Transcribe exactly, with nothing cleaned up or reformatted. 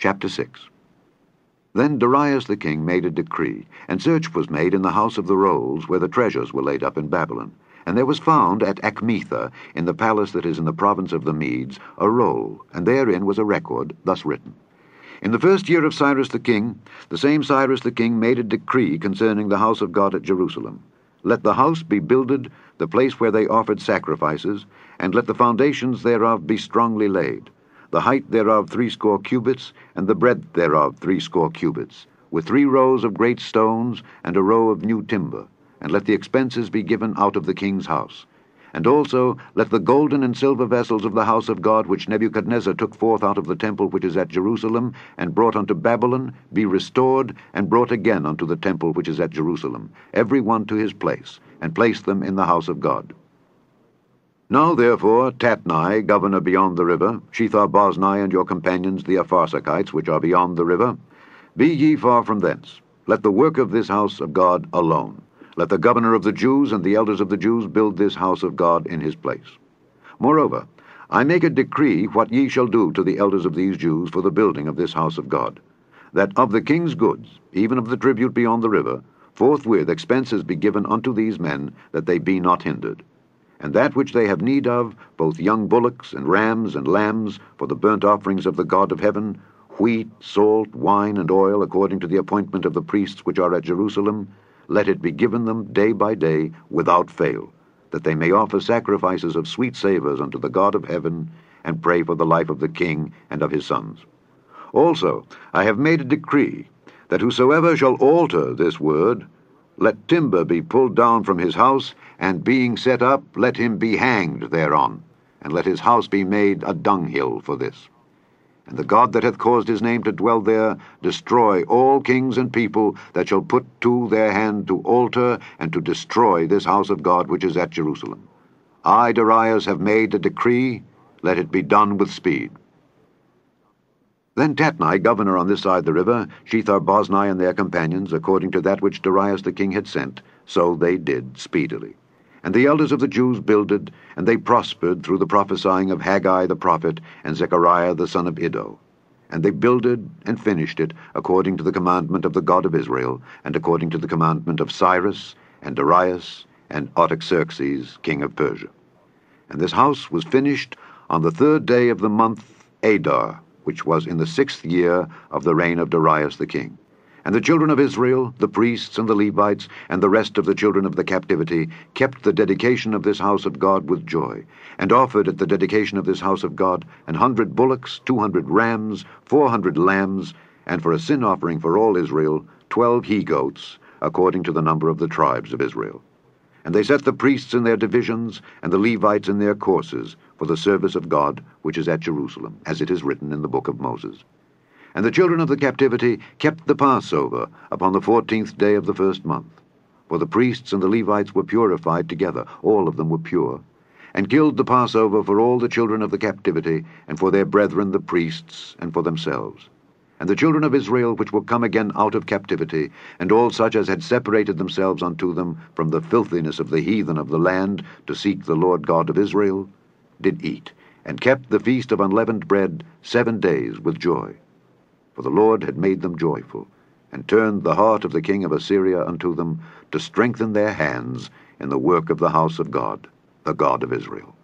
Chapter six. Then Darius the king made a decree, and search was made in the house of the rolls where the treasures were laid up in Babylon. And there was found at Achmetha, in the palace that is in the province of the Medes, a roll, and therein was a record thus written. In the first year of Cyrus the king, the same Cyrus the king made a decree concerning the house of God at Jerusalem. Let the house be builded, the place where they offered sacrifices, and let the foundations thereof be strongly laid, the height thereof threescore cubits, and the breadth thereof threescore cubits, with three rows of great stones, and a row of new timber, and let the expenses be given out of the king's house. And also let the golden and silver vessels of the house of God, which Nebuchadnezzar took forth out of the temple which is at Jerusalem, and brought unto Babylon, be restored, and brought again unto the temple which is at Jerusalem, every one to his place, and place them in the house of God. Now therefore, Tatnai, governor beyond the river, Shethar-boznai, and your companions the Apharsachites, which are beyond the river, be ye far from thence. Let the work of this house of God alone. Let the governor of the Jews and the elders of the Jews build this house of God in his place. Moreover, I make a decree what ye shall do to the elders of these Jews for the building of this house of God, that of the king's goods, even of the tribute beyond the river, forthwith expenses be given unto these men, that they be not hindered. And that which they have need of, both young bullocks and rams and lambs, for the burnt offerings of the God of heaven, wheat, salt, wine, and oil, according to the appointment of the priests which are at Jerusalem, let it be given them day by day without fail, that they may offer sacrifices of sweet savours unto the God of heaven, and pray for the life of the king and of his sons. Also I have made a decree, that whosoever shall alter this word, let timber be pulled down from his house, and being set up, let him be hanged thereon, and let his house be made a dunghill for this. And the God that hath caused his name to dwell there destroy all kings and people that shall put to their hand to alter and to destroy this house of God which is at Jerusalem. I, Darius, have made a decree, let it be done with speed. Then Tatnai, governor on this side the river, Shethar-boznai and their companions, according to that which Darius the king had sent, so they did speedily. And the elders of the Jews builded, and they prospered through the prophesying of Haggai the prophet and Zechariah the son of Iddo. And they builded and finished it according to the commandment of the God of Israel, and according to the commandment of Cyrus and Darius and Artaxerxes king of Persia. And this house was finished on the third day of the month Adar, which was in the sixth year of the reign of Darius the king. And the children of Israel, the priests and the Levites, and the rest of the children of the captivity, kept the dedication of this house of God with joy, and offered at the dedication of this house of God an hundred bullocks, two hundred rams, four hundred lambs, and for a sin offering for all Israel, twelve he-goats, according to the number of the tribes of Israel. And they set the priests in their divisions, and the Levites in their courses, for the service of God, which is at Jerusalem, as it is written in the book of Moses. And the children of the captivity kept the Passover upon the fourteenth day of the first month. For the priests and the Levites were purified together, all of them were pure, and killed the Passover for all the children of the captivity, and for their brethren the priests, and for themselves. And the children of Israel which were come again out of captivity, and all such as had separated themselves unto them from the filthiness of the heathen of the land, to seek the Lord God of Israel, did eat, and kept the feast of unleavened bread seven days with joy. For the Lord had made them joyful, and turned the heart of the king of Assyria unto them, to strengthen their hands in the work of the house of God, the God of Israel.